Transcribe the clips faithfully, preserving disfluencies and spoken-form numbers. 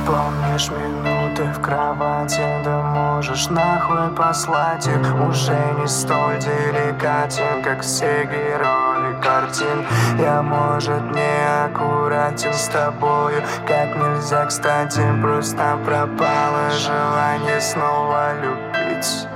Помнишь минуты в кровати, да можешь нахуй послать их. Уже не столь деликатен, как все герои картин. Я, может, не аккуратен с тобою, как нельзя кстати. Просто пропало желание снова любить.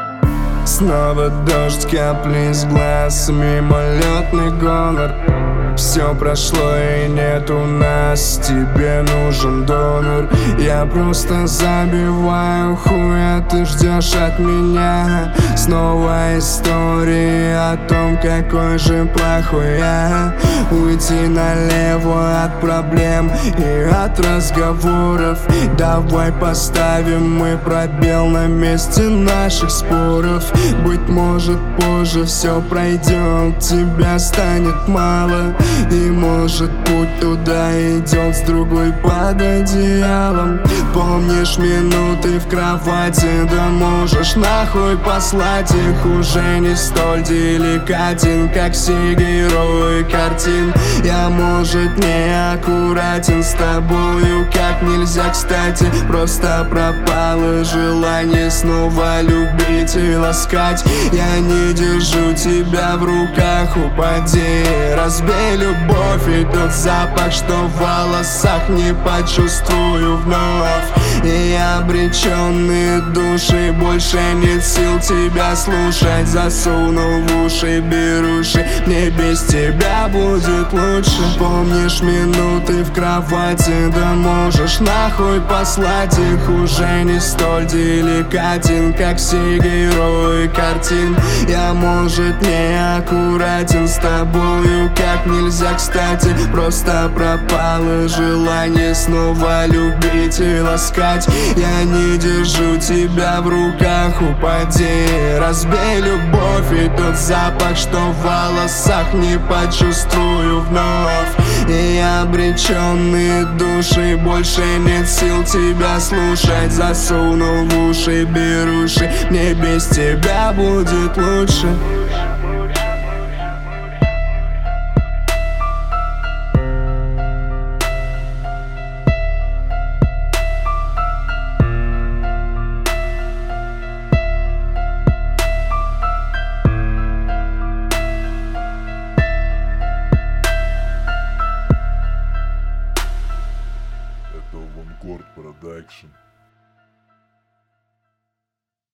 Снова дождь, капли с глаз, мимолетный гонор. Все прошло и нет у нас, тебе нужен донор. Я просто забиваю хуй, а ты ждешь от меня снова истории о том, какой же плохой я. Уйти налево от проблем и от разговоров. Давай поставим мы пробел на месте наших споров. Быть может, позже все пройдет, тебя станет мало. И может, путь туда идет с другой под одеялом. Помнишь минуты в кровати, да можешь нахуй послать их. Уже не столь деликатен, как все герои картин. Я, может, не аккуратен с тобою, как нельзя кстати. Просто пропало желание снова любить и ласкать. Я не держу тебя в руках, упади, разбей любовь. И тот запах, что в волосах, не почувствую вновь. И обреченные души, больше нет сил тебя слушать. Засунул в уши беруши, мне без тебя будет лучше. Помнишь минуты в кровати, да можешь нахуй послать их. Уже не столь деликатен, как все герои картин. Я, может, не аккуратен с тобою, как нельзя кстати. Просто пропало желание снова любить и ласкать. Я не держу тебя в руках, упади, разбей любовь. И тот запах, что в волосах, не почувствую вновь. И обреченные души, больше нет сил тебя слушать. Засунул в уши беруши, мне без тебя будет лучше. Это Авангард Продакшн.